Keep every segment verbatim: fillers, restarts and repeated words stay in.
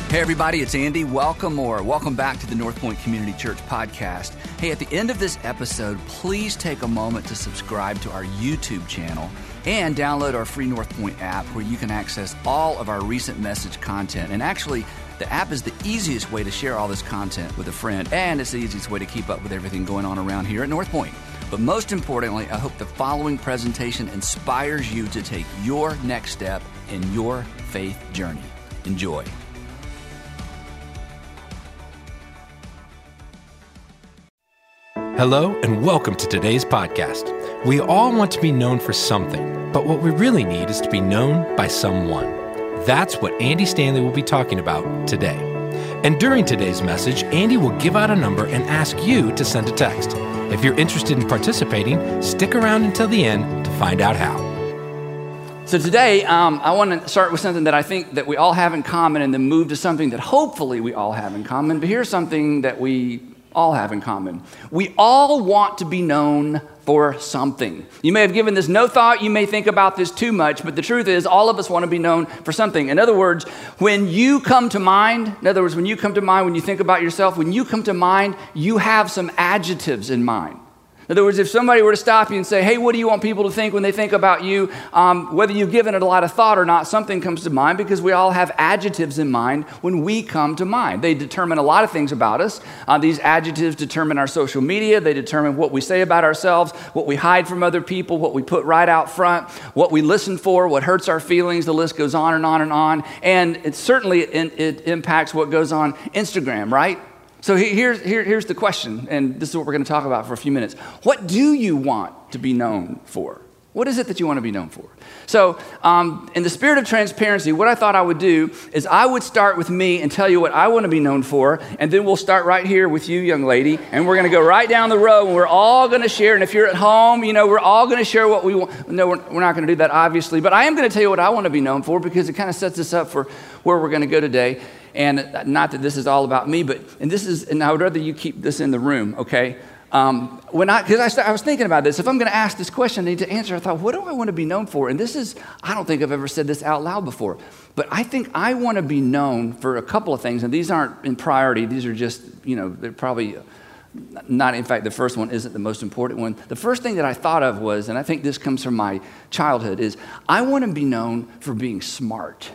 Hey everybody, it's Andy. Welcome or welcome back to the North Point Community Church podcast. Hey, at the end of this episode, please take a moment to subscribe to our YouTube channel and download our free North Point app where you can access all of our recent message content. And actually, the app is the easiest way to share all this content with a friend, and it's the easiest way to keep up with everything going on around here at North Point. But most importantly, I hope the following presentation inspires you to take your next step in your faith journey. Enjoy. Hello and welcome to today's podcast. We all want to be known for something, but what we really need is to be known by someone. That's what Andy Stanley will be talking about today. And during today's message, Andy will give out a number and ask you to send a text. If you're interested in participating, stick around until the end to find out how. So today, um, I want to start with something that I think that we all have in common and then move to something that hopefully we all have in common. But here's something that we all have in common. We all want to be known for something. You may have given this no thought, you may think about this too much, but the truth is all of us want to be known for something. In other words, when you come to mind, in other words, when you come to mind, when you think about yourself, when you come to mind, you have some adjectives in mind. In other words, if somebody were to stop you and say, hey, what do you want people to think when they think about you? Um, whether you've given it a lot of thought or not, something comes to mind because we all have adjectives in mind when we come to mind. They determine a lot of things about us. Uh, these adjectives determine our social media. They determine what we say about ourselves, what we hide from other people, what we put right out front, what we listen for, what hurts our feelings. The list goes on and on and on. And it certainly it, it impacts what goes on Instagram, right? So here's, here, here's the question, and this is what we're going to talk about for a few minutes. What do you want to be known for? What is it that you want to be known for? So um, in the spirit of transparency, what I thought I would do is I would start with me and tell you what I want to be known for, and then we'll start right here with you, young lady, and we're going to go right down the road, and we're all going to share. And if you're at home, you know, we're all going to share what we want. No, we're, we're not going to do that, obviously, but I am going to tell you what I want to be known for because it kind of sets us up for where we're going to go today. And not that this is all about me, but, and this is, and I would rather you keep this in the room, okay? Um, when I, because I, start, I was thinking about this, if I'm going to ask this question, I need to answer. I thought, what do I want to be known for? And this is, I don't think I've ever said this out loud before, but I think I want to be known for a couple of things, and these aren't in priority. These are just, you know, they're probably not, in fact, the first one isn't the most important one. The first thing that I thought of was, and I think this comes from my childhood, is I want to be known for being smart.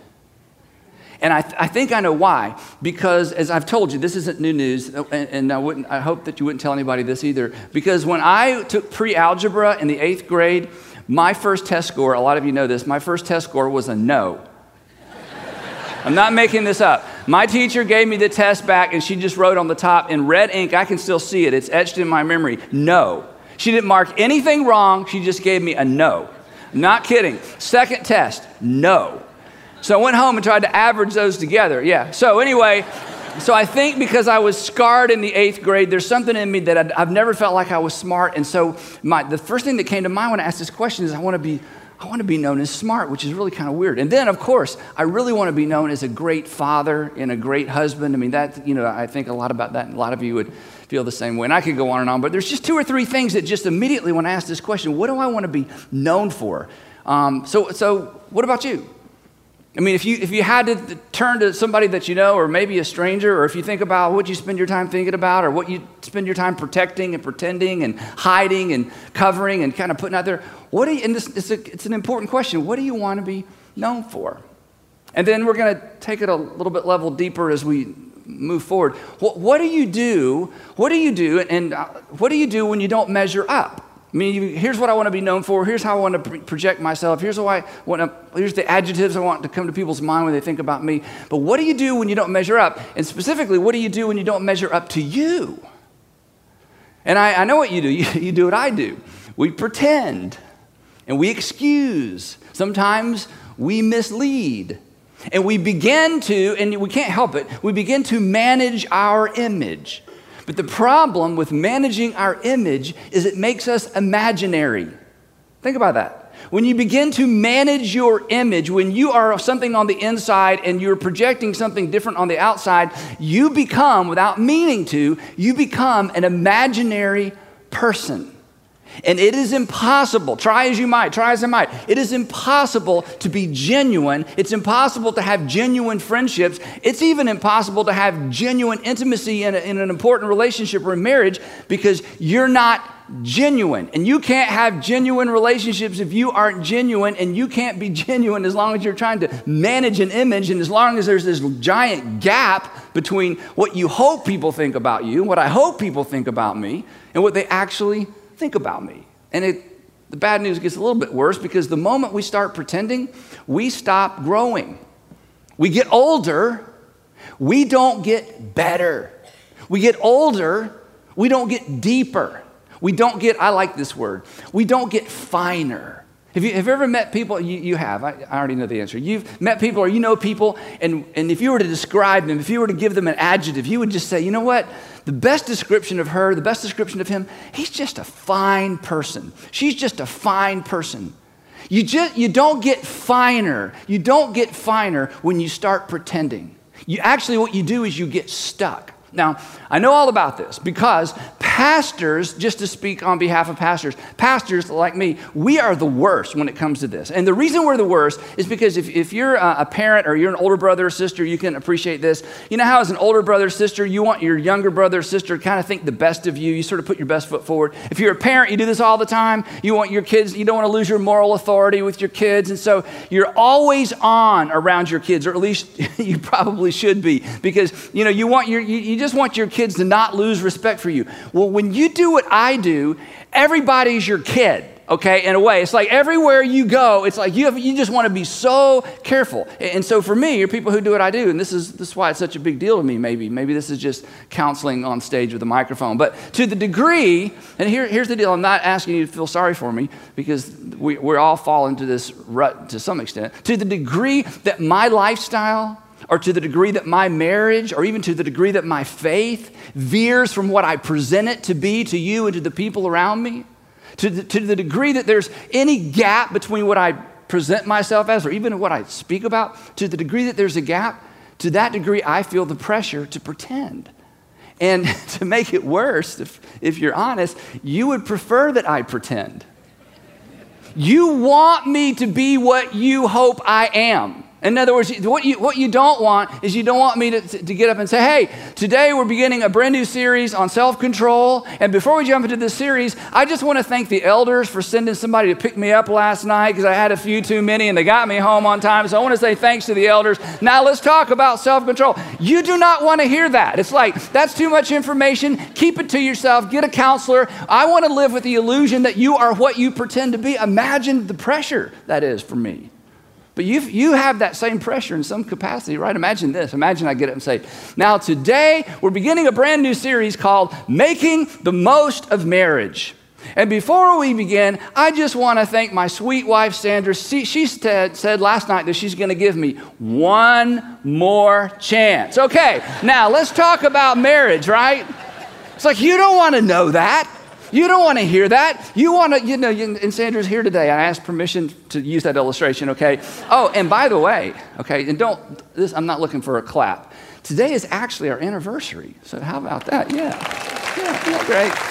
And I, th- I think I know why, because as I've told you, this isn't new news, and, and I wouldn't. I hope that you wouldn't tell anybody this either, because when I took pre-algebra in the eighth grade, my first test score, a lot of you know this, my first test score was a no. I'm not making this up. My teacher gave me the test back, and she just wrote on the top in red ink, I can still see it, it's etched in my memory, no. She didn't mark anything wrong, she just gave me a no. Not kidding. Second test, no. So I went home and tried to average those together. Yeah. So anyway, so I think because I was scarred in the eighth grade, there's something in me that I'd, I've never felt like I was smart. And so my, the first thing that came to mind when I asked this question is I want to be, I want to be known as smart, which is really kind of weird. And then, of course, I really want to be known as a great father and a great husband. I mean, that, you know, I think a lot about that. And a lot of you would feel the same way. And I could go on and on, but there's just two or three things that just immediately when I asked this question, what do I want to be known for? Um, so, so what about you? I mean, if you if you had to turn to somebody that you know, or maybe a stranger, or if you think about what you spend your time thinking about, or what you spend your time protecting and pretending and hiding and covering and kind of putting out there, what do you, and this, it's, a, it's an important question, what do you want to be known for? And then we're going to take it a little bit level deeper as we move forward. What, what do you do, what do you do, and what do you do when you don't measure up? I mean, you, here's what I want to be known for. Here's how I want to pre- project myself. Here's what I want to, here's the adjectives I want to come to people's mind when they think about me. But what do you do when you don't measure up? And specifically, what do you do when you don't measure up to you? And I, I know what you do. You, you do what I do. We pretend and we excuse. Sometimes we mislead. And we begin to, and we can't help it, we begin to manage our image. But the problem with managing our image is it makes us imaginary. Think about that. When you begin to manage your image, when you are something on the inside and you're projecting something different on the outside, you become, without meaning to, you become an imaginary person. And it is impossible, try as you might, try as I might, it is impossible to be genuine. It's impossible to have genuine friendships. It's even impossible to have genuine intimacy in, a, in an important relationship or a marriage because you're not genuine. And you can't have genuine relationships if you aren't genuine, and you can't be genuine as long as you're trying to manage an image and as long as there's this giant gap between what you hope people think about you, what I hope people think about me, and what they actually think about me. And it, the bad news gets a little bit worse because the moment we start pretending, we stop growing. We get older, we don't get better. We get older, we don't get deeper. We don't get, I like this word, we don't get finer. Have you, have you ever met people, you, you have, I, I already know the answer. You've met people or you know people, and, and if you were to describe them, if you were to give them an adjective, you would just say, you know what? The best description of her, the best description of him, he's just a fine person. She's just a fine person. You just, you don't get finer. You don't get finer when you start pretending. You actually, what you do is you get stuck. Now, I know all about this because pastors, just to speak on behalf of pastors, pastors like me, we are the worst when it comes to this. And the reason we're the worst is because if, if you're a parent or you're an older brother or sister, you can appreciate this. You know how as an older brother or sister, you want your younger brother or sister to kind of think the best of you. You sort of put your best foot forward. If you're a parent, you do this all the time. You want your kids, you don't want to lose your moral authority with your kids. And so you're always on around your kids, or at least you probably should be, because, you know, you want your, you, you just want your kids to not lose respect for you. Well, when you do what I do, everybody's your kid, okay, in a way. It's like everywhere you go, it's like you have, you just want to be so careful. And so for me, or people who do what I do, and this is, this is why it's such a big deal to me, maybe. Maybe this is just counseling on stage with a microphone. But to the degree, and here, here's the deal, I'm not asking you to feel sorry for me because we, we're all fall into this rut to some extent. To the degree that my lifestyle, or to the degree that my marriage, or even to the degree that my faith veers from what I present it to be to you and to the people around me, to the, to the degree that there's any gap between what I present myself as, or even what I speak about, to the degree that there's a gap, to that degree I feel the pressure to pretend. And to make it worse, if, if you're honest, you would prefer that I pretend. You want me to be what you hope I am. In other words, what you, what you don't want is you don't want me to, to get up and say, hey, today we're beginning a brand new series on self-control. And before we jump into this series, I just want to thank the elders for sending somebody to pick me up last night because I had a few too many and they got me home on time. So I want to say thanks to the elders. Now let's talk about self-control. You do not want to hear that. It's like, that's too much information. Keep it to yourself. Get a counselor. I want to live with the illusion that you are what you pretend to be. Imagine the pressure that is for me. But you you have that same pressure in some capacity, right? Imagine this. Imagine I get up and say, now today we're beginning a brand new series called Making the Most of Marriage. And before we begin, I just want to thank my sweet wife, Sandra. She, she said, said last night that she's going to give me one more chance. Okay, now let's talk about marriage, right? It's like, you don't want to know that. You don't want to hear that. You want to, you know, and Sandra's here today. I asked permission to use that illustration, okay? Oh, and by the way, okay, and don't, this, I'm not looking for a clap. Today is actually our anniversary. So how about that? Yeah, yeah, yeah,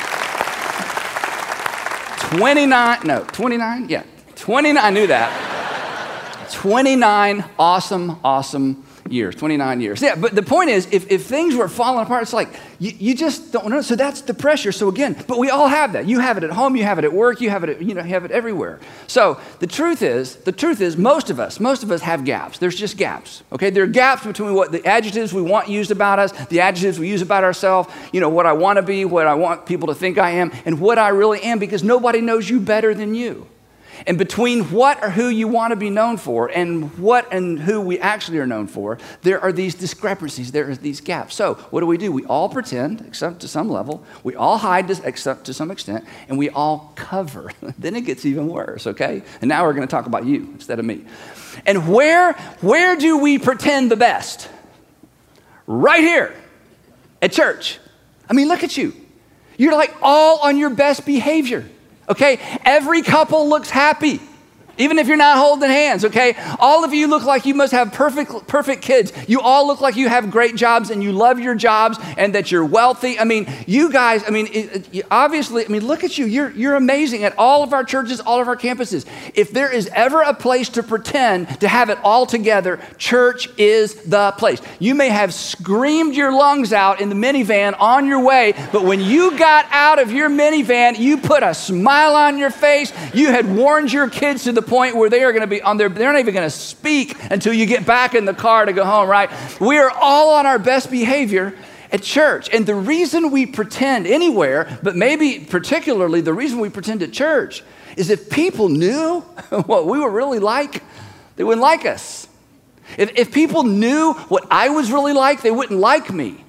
great. twenty-nine, no, twenty-nine? Yeah, twenty-nine, I knew that. twenty-nine awesome, awesome years, twenty-nine years. Yeah, but the point is, if, if things were falling apart, it's like, you, you just don't know. So that's the pressure. So again, but we all have that. You have it at home, you have it at work, you have it, at, you know, you have it everywhere. So the truth is, the truth is most of us, most of us have gaps. There's just gaps, okay? There are gaps between what the adjectives we want used about us, the adjectives we use about ourselves, you know, what I want to be, what I want people to think I am, and what I really am, because nobody knows you better than you. And between what or who you want to be known for and what and who we actually are known for, there are these discrepancies, there are these gaps. So what do we do? We all pretend, except to some level. We all hide, except to some extent. And we all cover. Then it gets even worse, okay? And now we're going to talk about you instead of me. And where, where do we pretend the best? Right here at church. I mean, look at you. You're like all on your best behavior. Okay, every couple looks happy. Even if you're not holding hands, okay? All of you look like you must have perfect, perfect kids. You all look like you have great jobs and you love your jobs and that you're wealthy. I mean, you guys, I mean, it, it, obviously, I mean, look at you. You're, you're amazing at all of our churches, all of our campuses. If there is ever a place to pretend to have it all together, church is the place. You may have screamed your lungs out in the minivan on your way, but when you got out of your minivan, you put a smile on your face. You had warned your kids to the point where they are going to be on their, they're not even going to speak until you get back in the car to go home, right? We are all on our best behavior at church. And the reason we pretend anywhere, but maybe particularly the reason we pretend at church, is if people knew what we were really like, they wouldn't like us. If, if people knew what I was really like, they wouldn't like me.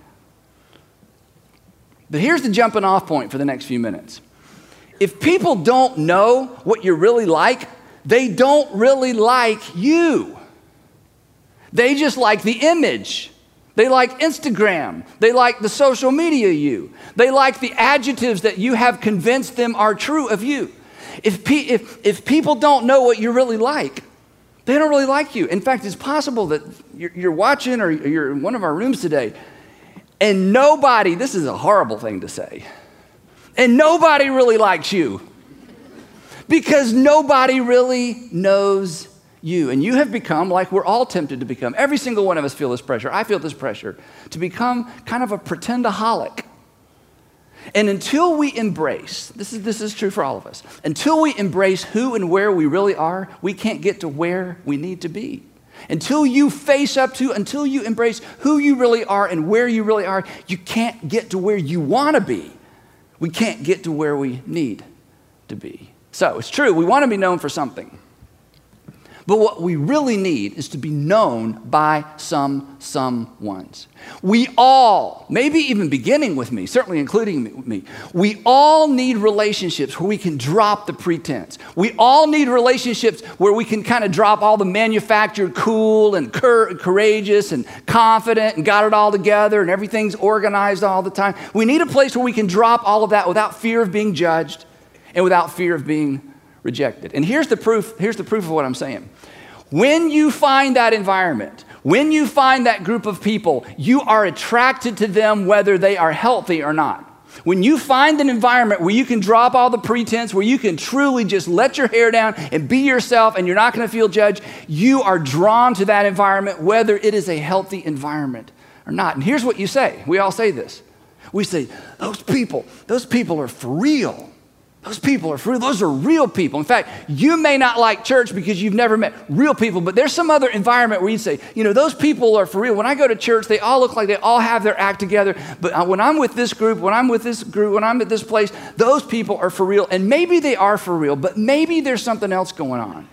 But here's the jumping off point for the next few minutes. If people don't know what you're really like, they don't really like you. They just like the image. They like Instagram. They like the social media you. They like the adjectives that you have convinced them are true of you. If, pe- if, if people don't know what you're really like, they don't really like you. In fact, it's possible that you're, you're watching or you're in one of our rooms today, and nobody, this is a horrible thing to say, and nobody really likes you because nobody really knows you. And you have become, like we're all tempted to become, every single one of us feel this pressure. I feel this pressure to become kind of a pretendaholic. And until we embrace, this is, this is true for all of us, until we embrace who and where we really are, we can't get to where we need to be. Until you face up to, until you embrace who you really are and where you really are, you can't get to where you want to be. We can't get to where we need to be. So it's true, we want to be known for something. But what we really need is to be known by some someones. We all, maybe even beginning with me, certainly including me, we all need relationships where we can drop the pretense. We all need relationships where we can kind of drop all the manufactured cool and cur- courageous and confident and got it all together and everything's organized all the time. We need a place where we can drop all of that without fear of being judged and without fear of being rejected. And here's the proof, here's the proof of what I'm saying. When you find that environment, when you find that group of people, you are attracted to them whether they are healthy or not. When you find an environment where you can drop all the pretense, where you can truly just let your hair down and be yourself and you're not going to feel judged, you are drawn to that environment whether it is a healthy environment or not. And here's what you say. We all say this. We say, those people, those people are for real. Those people are for real. Those are real people. In fact, you may not like church because you've never met real people, but there's some other environment where you say, you know, those people are for real. When I go to church, they all look like they all have their act together. But when I'm with this group, when I'm with this group, when I'm at this place, those people are for real. And maybe they are for real, but maybe there's something else going on.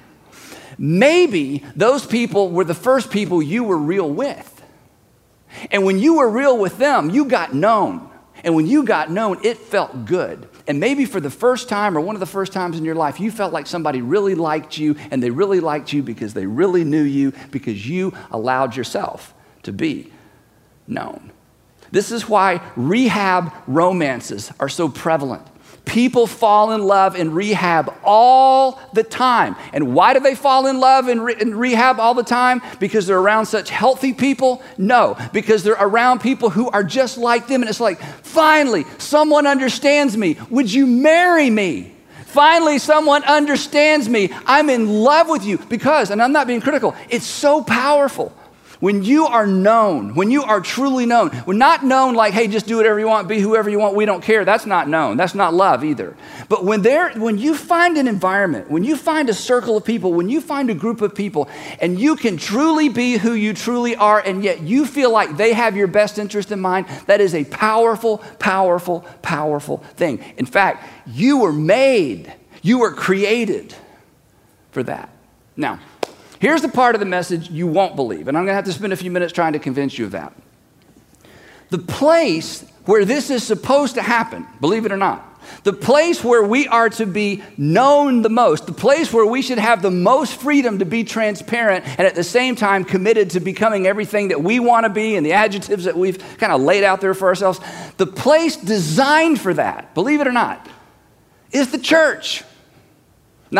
Maybe those people were the first people you were real with. And when you were real with them, you got known. And when you got known, it felt good. And maybe for the first time or one of the first times in your life, you felt like somebody really liked you, and they really liked you because they really knew you, because you allowed yourself to be known. This is why rehab romances are so prevalent. People fall in love in rehab all the time. And why do they fall in love in, re- in rehab all the time? Because they're around such healthy people? No, because they're around people who are just like them. And it's like, finally, someone understands me. Would you marry me? Finally, someone understands me. I'm in love with you. Because, and I'm not being critical, it's so powerful. When you are known, when you are truly known, we're not known like, hey, just do whatever you want, be whoever you want, we don't care. That's not known. That's not love either. But when there, when you find an environment, when you find a circle of people, when you find a group of people, and you can truly be who you truly are, and yet you feel like they have your best interest in mind, that is a powerful, powerful, powerful thing. In fact, you were made, you were created for that. Now, here's the part of the message you won't believe, and I'm going to have to spend a few minutes trying to convince you of that. The place where this is supposed to happen, believe it or not, the place where we are to be known the most, the place where we should have the most freedom to be transparent and at the same time committed to becoming everything that we want to be and the adjectives that we've kind of laid out there for ourselves, the place designed for that, believe it or not, is the church. Not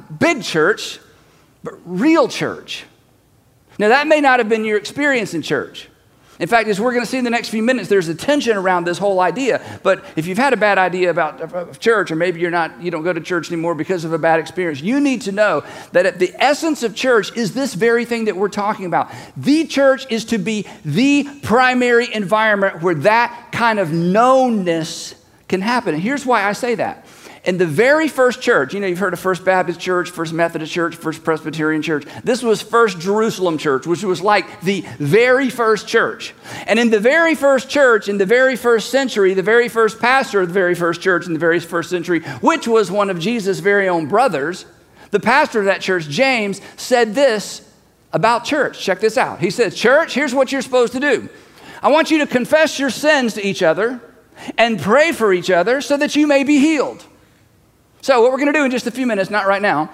not big church, but real church. Now, that may not have been your experience in church. In fact, as we're going to see in the next few minutes, there's a tension around this whole idea. But if you've had a bad idea about church, or maybe you're not, you don't go to church anymore because of a bad experience, you need to know that at the essence of church is this very thing that we're talking about. The church is to be the primary environment where that kind of knownness can happen. And here's why I say that. In the very first church, you know, you've heard of First Baptist Church, First Methodist Church, First Presbyterian Church. This was First Jerusalem Church, which was like the very first church. And in the very first church, in the very first century, the very first pastor of the very first church in the very first century, which was one of Jesus' very own brothers, the pastor of that church, James, said this about church. Check this out. He says, church, here's what you're supposed to do. I want you to confess your sins to each other and pray for each other so that you may be healed. So what we're going to do in just a few minutes, not right now,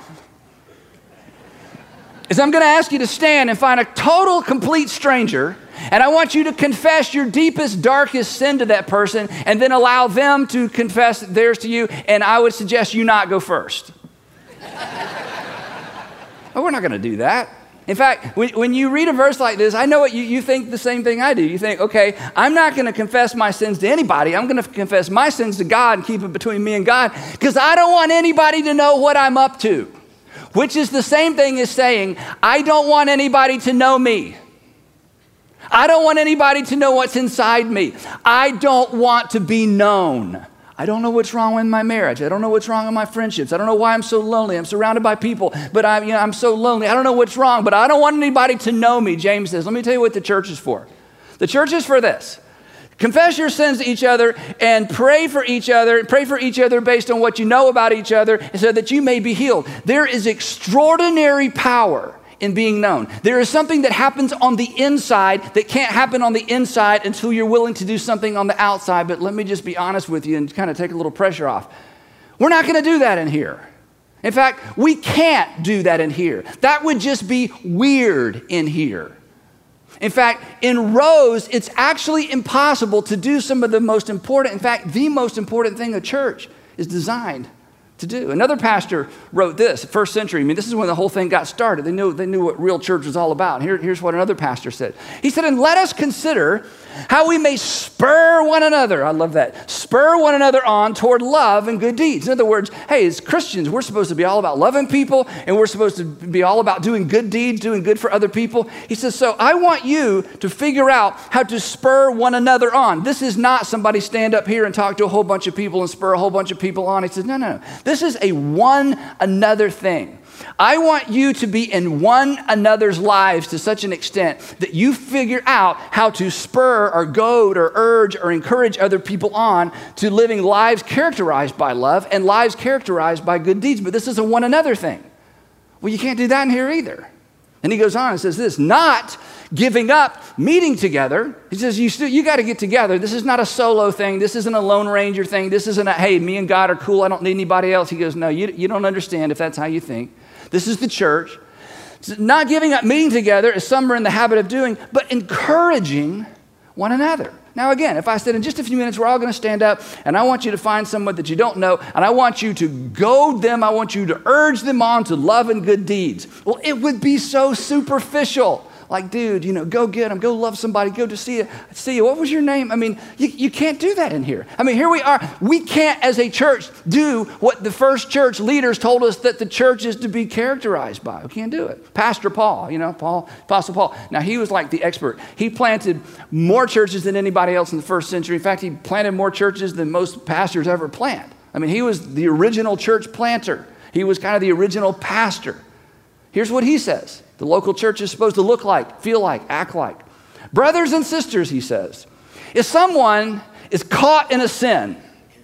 is I'm going to ask you to stand and find a total, complete stranger, and I want you to confess your deepest, darkest sin to that person, and then allow them to confess theirs to you, and I would suggest you not go first. But we're not going to do that. In fact, when, when you read a verse like this, I know what you, you think the same thing I do. You think, okay, I'm not going to confess my sins to anybody. I'm going to confess my sins to God and keep it between me and God because I don't want anybody to know what I'm up to, which is the same thing as saying, I don't want anybody to know me. I don't want anybody to know what's inside me. I don't want to be known. I don't know what's wrong with my marriage. I don't know what's wrong with my friendships. I don't know why I'm so lonely. I'm surrounded by people, but I'm, you know, I'm so lonely. I don't know what's wrong, but I don't want anybody to know me, James says. Let me tell you what the church is for. The church is for this. Confess your sins to each other and pray for each other. Pray for each other based on what you know about each other so that you may be healed. There is extraordinary power in being known. There is something that happens on the inside that can't happen on the inside until you're willing to do something on the outside. But let me just be honest with you and kind of take a little pressure off. We're not going to do that in here. In fact, we can't do that in here. That would just be weird in here. In fact, in Rose, it's actually impossible to do some of the most important, in fact, the most important thing a church is designed to do. Another pastor wrote this, first century. I mean, this is when the whole thing got started. They knew, they knew what real church was all about. Here, here's what another pastor said. He said, and let us consider how we may spur one another. I love that. Spur one another on toward love and good deeds. In other words, hey, as Christians, we're supposed to be all about loving people, and we're supposed to be all about doing good deeds, doing good for other people. He says, so I want you to figure out how to spur one another on. This is not somebody stand up here and talk to a whole bunch of people and spur a whole bunch of people on. He says, no, no, no. This is a one another thing. I want you to be in one another's lives to such an extent that you figure out how to spur or goad or urge or encourage other people on to living lives characterized by love and lives characterized by good deeds. But this is a one another thing. Well, you can't do that in here either. And he goes on and says this, not giving up meeting together. He says, you still, you got to get together. This is not a solo thing. This isn't a Lone Ranger thing. This isn't a, hey, me and God are cool. I don't need anybody else. He goes, no, you, you don't understand if that's how you think. This is the church. Not giving up meeting together, as some are in the habit of doing, but encouraging one another. Now, again, if I said in just a few minutes, we're all going to stand up, and I want you to find someone that you don't know, and I want you to goad them, I want you to urge them on to love and good deeds. Well, it would be so superficial. Like, dude, you know, go get them, go love somebody, go to see you. See you. What was your name? I mean, you, you can't do that in here. I mean, here we are. We can't, as a church, do what the first church leaders told us that the church is to be characterized by. We can't do it. Pastor Paul, you know, Paul, Apostle Paul. Now, he was like the expert. He planted more churches than anybody else in the first century. In fact, he planted more churches than most pastors ever plant. I mean, he was the original church planter. He was kind of the original pastor. Here's what he says. The local church is supposed to look like, feel like, act like. Brothers and sisters, he says, if someone is caught in a sin,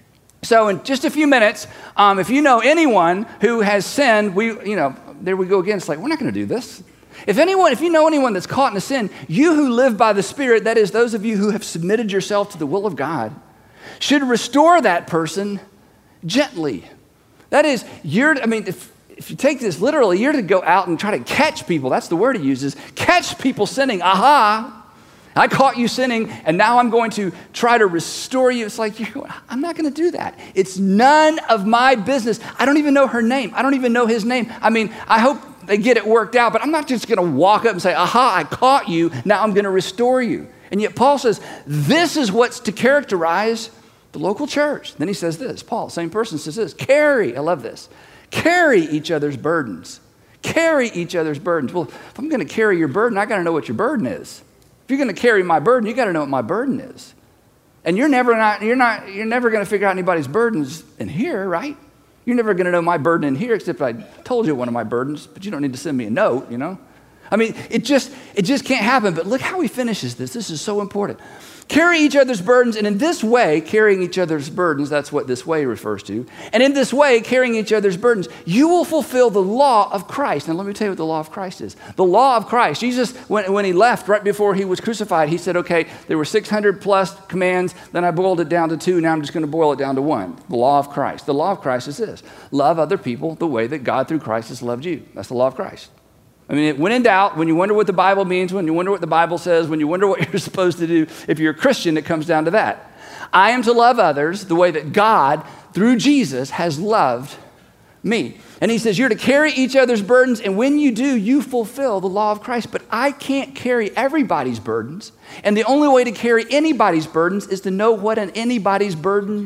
so in just a few minutes, um, if you know anyone who has sinned, we, you know, there we go again. It's like, we're not going to do this. If anyone, if you know anyone that's caught in a sin, you who live by the Spirit, that is those of you who have submitted yourself to the will of God, should restore that person gently. That is, you're, I mean, if, If you take this literally, you're to go out and try to catch people. That's the word he uses. Catch people sinning. Aha. I caught you sinning, and now I'm going to try to restore you. It's like, you, I'm not going to do that. It's none of my business. I don't even know her name. I don't even know his name. I mean, I hope they get it worked out, but I'm not just going to walk up and say, aha, I caught you. Now I'm going to restore you. And yet Paul says, this is what's to characterize the local church. Then he says this, Paul, same person, says this, carry, I love this, carry each other's burdens. Carry each other's burdens. Well, if I'm going to carry your burden, I got to know what your burden is. If you're going to carry my burden, you got to know what my burden is. And you're never not, you're not, you're never going to figure out anybody's burdens in here, right? You're never going to know my burden in here, except I told you one of my burdens, but you don't need to send me a note, you know? I mean, it just, it just can't happen. But look how he finishes this. This is so important. Carry each other's burdens, and in this way, carrying each other's burdens, that's what this way refers to. And in this way, carrying each other's burdens, you will fulfill the law of Christ. Now, let me tell you what the law of Christ is. The law of Christ, Jesus, when, when he left, right before he was crucified, he said, okay, there were six hundred plus commands, then I boiled it down to two, now I'm just going to boil it down to one. The law of Christ. The law of Christ is this: love other people the way that God through Christ has loved you. That's the law of Christ. I mean, when in doubt, when you wonder what the Bible means, when you wonder what the Bible says, when you wonder what you're supposed to do, if you're a Christian, it comes down to that. I am to love others the way that God, through Jesus, has loved me. And he says, you're to carry each other's burdens, and when you do, you fulfill the law of Christ. But I can't carry everybody's burdens, and the only way to carry anybody's burdens is to know what an anybody's burden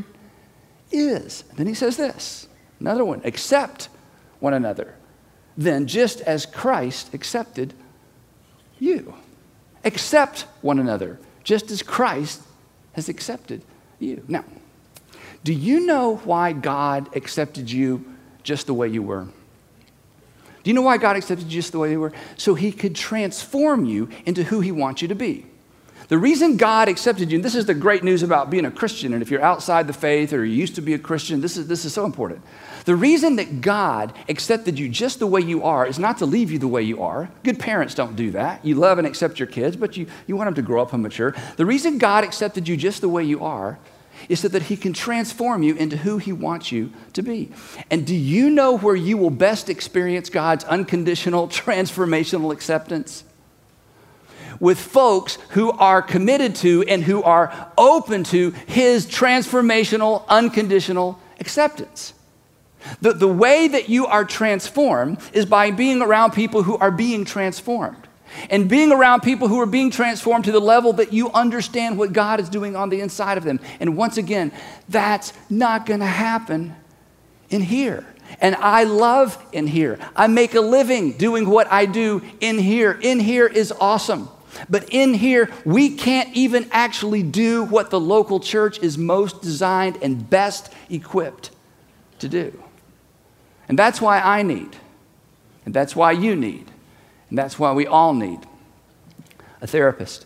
is. And then he says this, another one, accept one another. Then just as Christ accepted you. Accept one another, just as Christ has accepted you. Now, do you know why God accepted you just the way you were? Do you know why God accepted you just the way you were? So he could transform you into who he wants you to be. The reason God accepted you, and this is the great news about being a Christian, and if you're outside the faith or you used to be a Christian, this is, this is so important. The reason that God accepted you just the way you are is not to leave you the way you are. Good parents don't do that. You love and accept your kids, but you, you want them to grow up and mature. The reason God accepted you just the way you are is so that he can transform you into who he wants you to be. And do you know where you will best experience God's unconditional, transformational acceptance? With folks who are committed to and who are open to his transformational, unconditional acceptance. The, the way that you are transformed is by being around people who are being transformed. And being around people who are being transformed to the level that you understand what God is doing on the inside of them. And once again, that's not going to happen in here. And I love in here. I make a living doing what I do in here. In here is awesome. But in here, we can't even actually do what the local church is most designed and best equipped to do. And that's why I need, and that's why you need, and that's why we all need a therapist.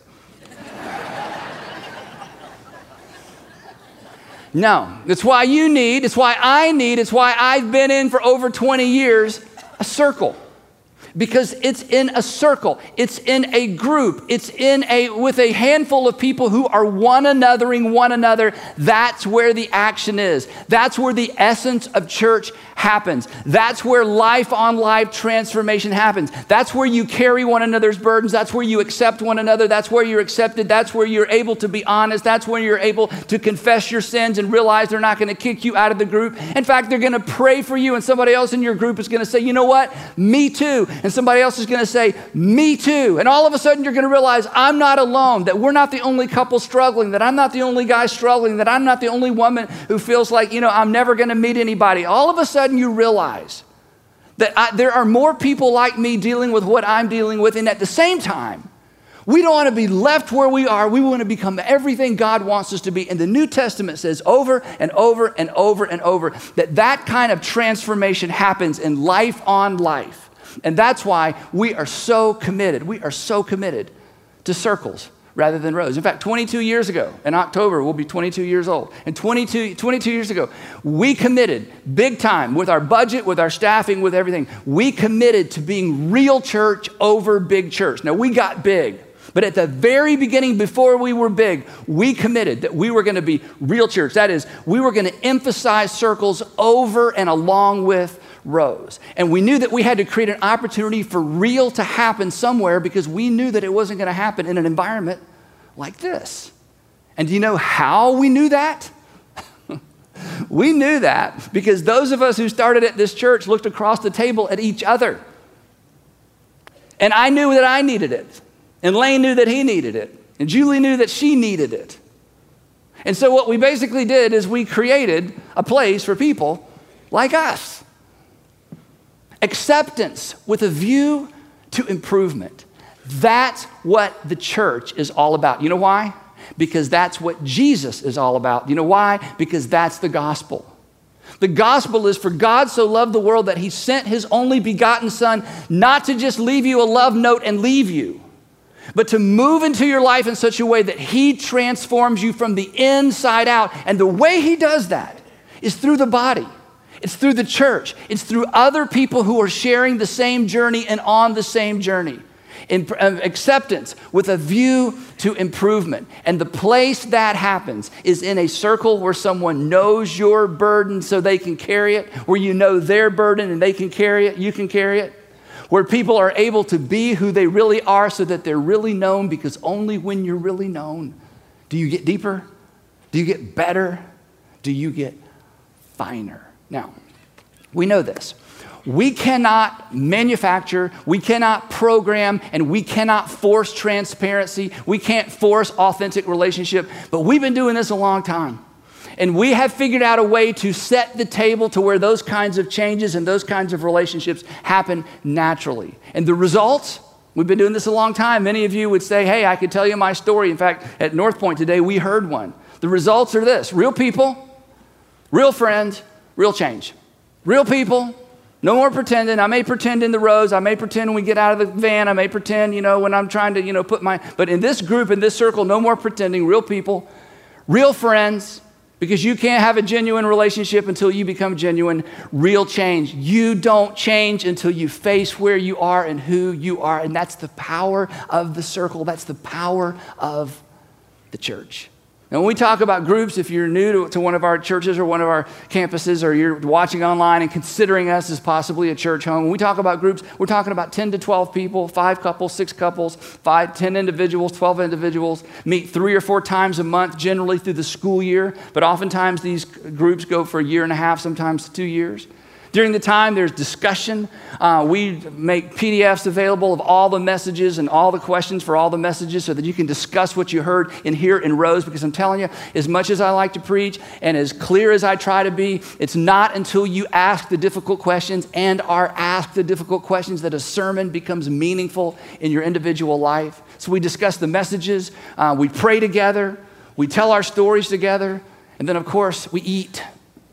No, it's why you need, it's why I need, it's why I've been in for over twenty years, a circle. Because it's in a circle, it's in a group, it's in a, with a handful of people who are one anothering one another. That's where the action is. That's where the essence of church happens. That's where life on life transformation happens. That's where you carry one another's burdens. That's where you accept one another. That's where you're accepted. That's where you're able to be honest. That's where you're able to confess your sins and realize they're not going to kick you out of the group. In fact, they're going to pray for you, and somebody else in your group is going to say, you know what? Me too. And somebody else is going to say, me too. And all of a sudden you're going to realize I'm not alone, that we're not the only couple struggling, that I'm not the only guy struggling, that I'm not the only woman who feels like, you know, I'm never going to meet anybody. All of a sudden you realize that I, there are more people like me dealing with what I'm dealing with. And at the same time, we don't want to be left where we are. We want to become everything God wants us to be. And the New Testament says over and over and over and over that that kind of transformation happens in life on life. And that's why we are so committed. We are so committed to circles rather than rows. In fact, twenty-two years ago, in October, we'll be twenty-two years old. And twenty-two, twenty-two years ago, we committed big time with our budget, with our staffing, with everything. We committed to being real church over big church. Now, we got big. But at the very beginning, before we were big, we committed that we were going to be real church. That is, we were going to emphasize circles over and along with rows. And we knew that we had to create an opportunity for real to happen somewhere, because we knew that it wasn't going to happen in an environment like this. And do you know how we knew that? We knew that because those of us who started at this church looked across the table at each other. And I knew that I needed it. And Lane knew that he needed it. And Julie knew that she needed it. And so what we basically did is we created a place for people like us. Acceptance with a view to improvement. That's what the church is all about. You know why? Because that's what Jesus is all about. You know why? Because that's the gospel. The gospel is for God so loved the world that he sent his only begotten son, not to just leave you a love note and leave you, but to move into your life in such a way that he transforms you from the inside out. And the way he does that is through the body. It's through the church. It's through other people who are sharing the same journey and on the same journey. In uh, acceptance with a view to improvement. And the place that happens is in a circle where someone knows your burden so they can carry it, where you know their burden and they can carry it, you can carry it, where people are able to be who they really are so that they're really known, because only when you're really known do you get deeper, do you get better, do you get finer. Now, we know this. We cannot manufacture, we cannot program, and we cannot force transparency. We can't force authentic relationship, but we've been doing this a long time. And we have figured out a way to set the table to where those kinds of changes and those kinds of relationships happen naturally. And the results, we've been doing this a long time. Many of you would say, hey, I could tell you my story. In fact, at North Point today, we heard one. The results are this: real people, real friends, real change. Real people. No more pretending. I may pretend in the rows. I may pretend when we get out of the van. I may pretend, you know, when I'm trying to, you know, put my, but in this group, in this circle, no more pretending. Real people, real friends, because you can't have a genuine relationship until you become genuine. Real change. You don't change until you face where you are and who you are. And that's the power of the circle. That's the power of the church. Now, when we talk about groups, if you're new to, to one of our churches or one of our campuses, or you're watching online and considering us as possibly a church home, when we talk about groups, we're talking about ten to twelve people, five couples, six couples, five, ten individuals, twelve individuals, meet three or four times a month, generally through the school year, but oftentimes these groups go for a year and a half, sometimes two years. During the time, there's discussion. Uh, we make P D Fs available of all the messages and all the questions for all the messages so that you can discuss what you heard in here in rows, because I'm telling you, as much as I like to preach and as clear as I try to be, it's not until you ask the difficult questions and are asked the difficult questions that a sermon becomes meaningful in your individual life. So we discuss the messages, uh, we pray together, we tell our stories together, and then, of course, we eat.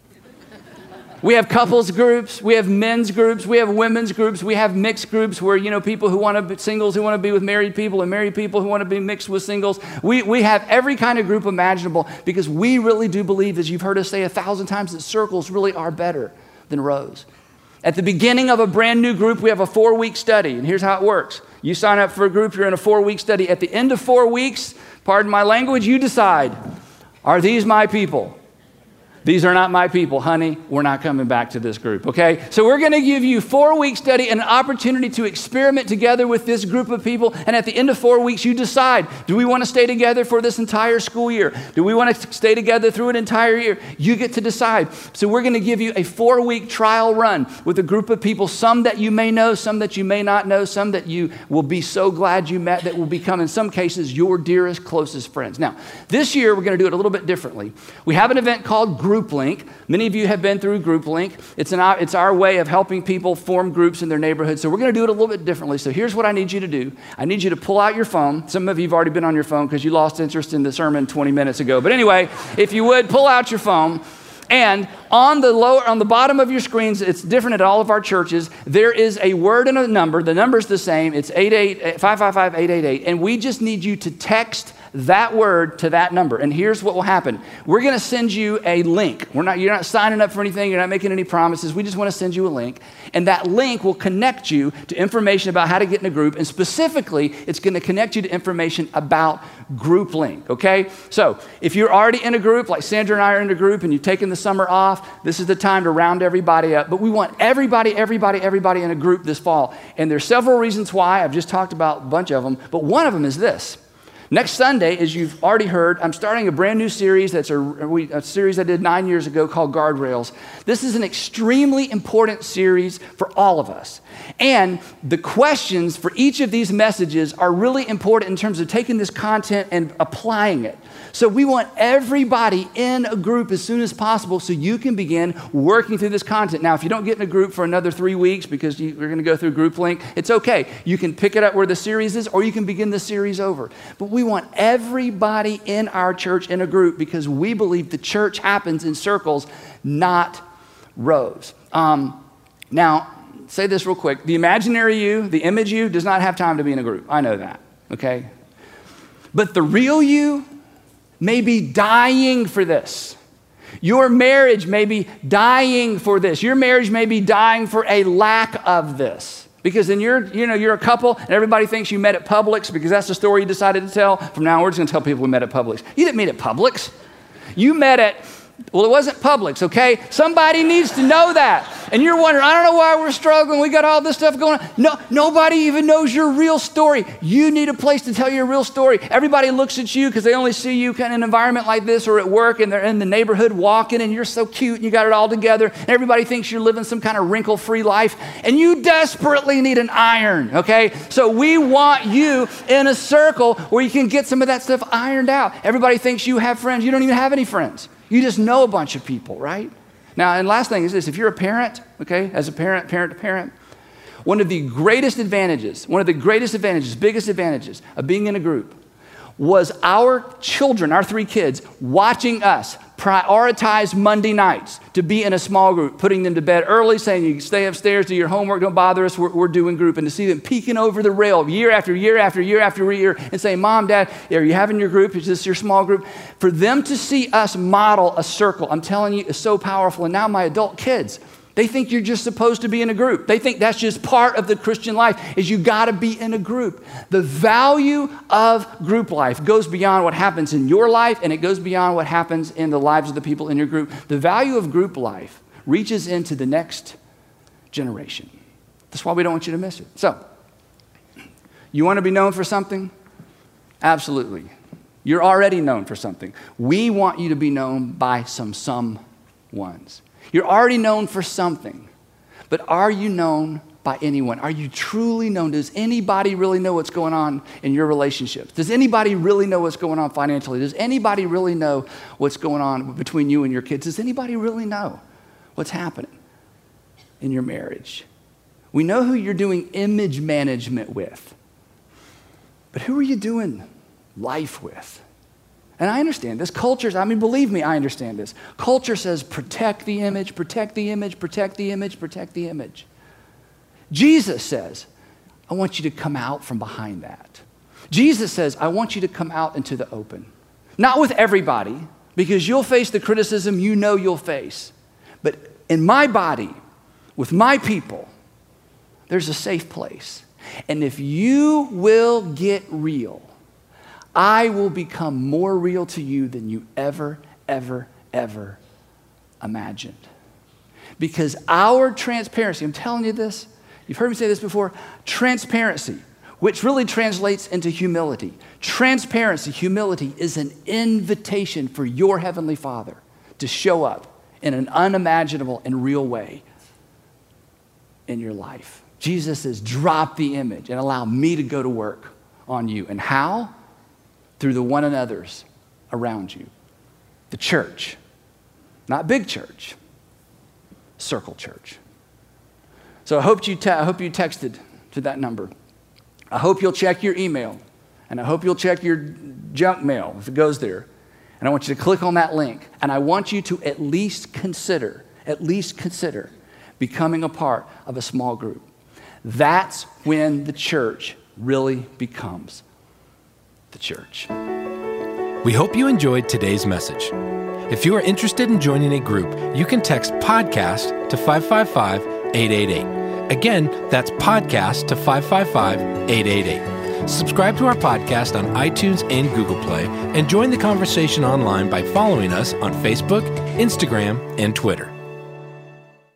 We have couples groups, we have men's groups, we have women's groups, we have mixed groups where, you know, people who want to be singles who want to be with married people and married people who want to be mixed with singles. We, we have every kind of group imaginable, because we really do believe, as you've heard us say a thousand times, that circles really are better than rows. At the beginning of a brand new group, we have a four-week study, and here's how it works. You sign up for a group, you're in a four-week study. At the end of four weeks, pardon my language, you decide, are these my people? These are not my people, honey. We're not coming back to this group, okay? So we're going to give you four-week study and an opportunity to experiment together with this group of people. And at the end of four weeks, you decide, do we want to stay together for this entire school year? Do we want to stay together through an entire year? You get to decide. So we're going to give you a four-week trial run with a group of people, some that you may know, some that you may not know, some that you will be so glad you met that will become, in some cases, your dearest, closest friends. Now, this year, we're going to do it a little bit differently. We have an event called Group GroupLink. Many of you have been through GroupLink. It's, an, it's our way of helping people form groups in their neighborhood. So we're going to do it a little bit differently. So here's what I need you to do. I need you to pull out your phone. Some of you have already been on your phone because you lost interest in the sermon twenty minutes ago. But anyway, if you would, pull out your phone. And on the lower, on the bottom of your screens, it's different at all of our churches, there is a word and a number. The number's the same. It's eight eight five five five eight eight eight. And we just need you to text that word to that number. And here's what will happen. We're going to send you a link. We're not, you're not signing up for anything. You're not making any promises. We just want to send you a link. And that link will connect you to information about how to get in a group. And specifically, it's going to connect you to information about GroupLink, okay? So if you're already in a group, like Sandra and I are in a group, and you've taken the summer off, this is the time to round everybody up. But we want everybody, everybody, everybody in a group this fall. And there's several reasons why. I've just talked about a bunch of them. But one of them is this. Next Sunday, as you've already heard, I'm starting a brand new series that's a, a series I did nine years ago called Guardrails. This is an extremely important series for all of us. And the questions for each of these messages are really important in terms of taking this content and applying it. So we want everybody in a group as soon as possible so you can begin working through this content. Now, if you don't get in a group for another three weeks because you, you're going to go through Group Link, it's okay. You can pick it up where the series is, or you can begin the series over. But we want everybody in our church in a group because we believe the church happens in circles, not rows. Um, now, say this real quick. The imaginary you, the image you, does not have time to be in a group. I know that, okay? But the real you may be dying for this. Your marriage may be dying for this. Your marriage may be dying for a lack of this. Because then you're, you know, you're a couple and everybody thinks you met at Publix because that's the story you decided to tell. From now on, we're just going to tell people we met at Publix. You didn't meet at Publix. You met at, well, it wasn't Publix, okay? Somebody needs to know that. And you're wondering, I don't know why we're struggling. We got all this stuff going on. No, nobody even knows your real story. You need a place to tell your real story. Everybody looks at you because they only see you kind of in an environment like this or at work, and they're in the neighborhood walking, and you're so cute, and you got it all together, and everybody thinks you're living some kind of wrinkle-free life, and you desperately need an iron, okay? So we want you in a circle where you can get some of that stuff ironed out. Everybody thinks you have friends. You don't even have any friends. You just know a bunch of people, right? Now, and last thing is this, if you're a parent, okay, as a parent, parent to parent, one of the greatest advantages, one of the greatest advantages, biggest advantages of being in a group was our children, our three kids, watching us prioritize Monday nights to be in a small group, putting them to bed early, saying you stay upstairs, do your homework, don't bother us, we're, we're doing group. And to see them peeking over the rail year after year after year after year and saying, Mom, Dad, are you having your group? Is this your small group? For them to see us model a circle, I'm telling you, is so powerful. And now my adult kids, they think you're just supposed to be in a group. They think that's just part of the Christian life, is you got to be in a group. The value of group life goes beyond what happens in your life, and it goes beyond what happens in the lives of the people in your group. The value of group life reaches into the next generation. That's why we don't want you to miss it. So, you want to be known for something? Absolutely. You're already known for something. We want you to be known by some someones. You're already known for something, but are you known by anyone? Are you truly known? Does anybody really know what's going on in your relationships? Does anybody really know what's going on financially? Does anybody really know what's going on between you and your kids? Does anybody really know what's happening in your marriage? We know who you're doing image management with, but who are you doing life with? And I understand this. Culture, I mean, believe me, I understand this. Culture says protect the image, protect the image, protect the image, protect the image. Jesus says, I want you to come out from behind that. Jesus says, I want you to come out into the open. Not with everybody, because you'll face the criticism you know you'll face. But in my body, with my people, there's a safe place. And if you will get real, I will become more real to you than you ever, ever, ever imagined. Because our transparency, I'm telling you this, you've heard me say this before, transparency, which really translates into humility. Transparency, humility, is an invitation for your Heavenly Father to show up in an unimaginable and real way in your life. Jesus says, drop the image and allow me to go to work on you. And how? Through the one another's around you. The church, not big church, circle church. So I hope you, te- I hope you texted to that number. I hope you'll check your email, and I hope you'll check your junk mail if it goes there. And I want you to click on that link, and I want you to at least consider, at least consider becoming a part of a small group. That's when the church really becomes the church. We hope you enjoyed today's message. If you are interested in joining a group, you can text podcast to five five five, eight eight eight. Again, that's podcast to five five five, eight eight eight. Subscribe to our podcast on iTunes and Google Play, and join the conversation online by following us on Facebook, Instagram, and Twitter.